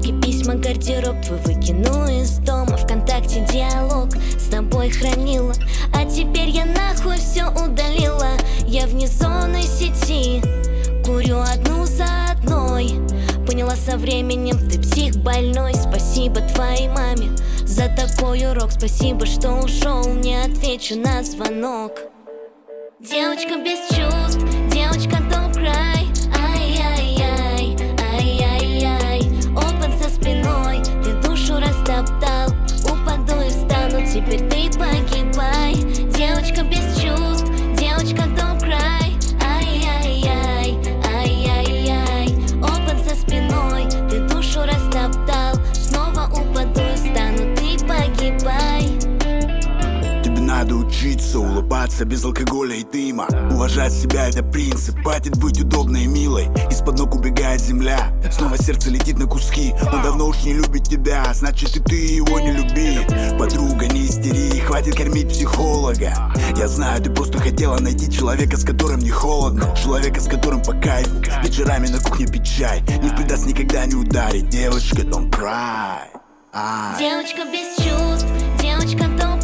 Фотки, письма, гардероб твой выкину из дома. ВКонтакте диалог с тобой хранила, а теперь я нахуй все удалила. Я вне зоны сети, курю одну за одной. Поняла со временем, ты псих больной. Спасибо твоей маме за такой урок. Спасибо, что ушел, не отвечу на звонок. Девочка без чувств, девочка don't cry. Ай-яй-яй, ай-яй-яй. Опыт за спиной, ты душу растоптал. Упаду и встану, теперь ты погибай. Девочка без чувств, девочка don't cry. Ай-яй-яй, ай-яй-яй. Опыт за спиной, ты душу растоптал. Снова упаду и встану, ты погибай. Надо учиться улыбаться без алкоголя и дыма. Уважать себя — это принцип, хватит быть удобной и милой. Из-под ног убегает земля, снова сердце летит на куски. Он давно уж не любит тебя, значит и ты его не люби. Подруга, не истери, хватит кормить психолога. Я знаю, ты просто хотела найти человека, с которым не холодно. Человека, с которым по кайфу, вечерами на кухне пить чай. Не предаст, никогда не ударит. Девочка, don't cry. Девочка без чувств, девочка don't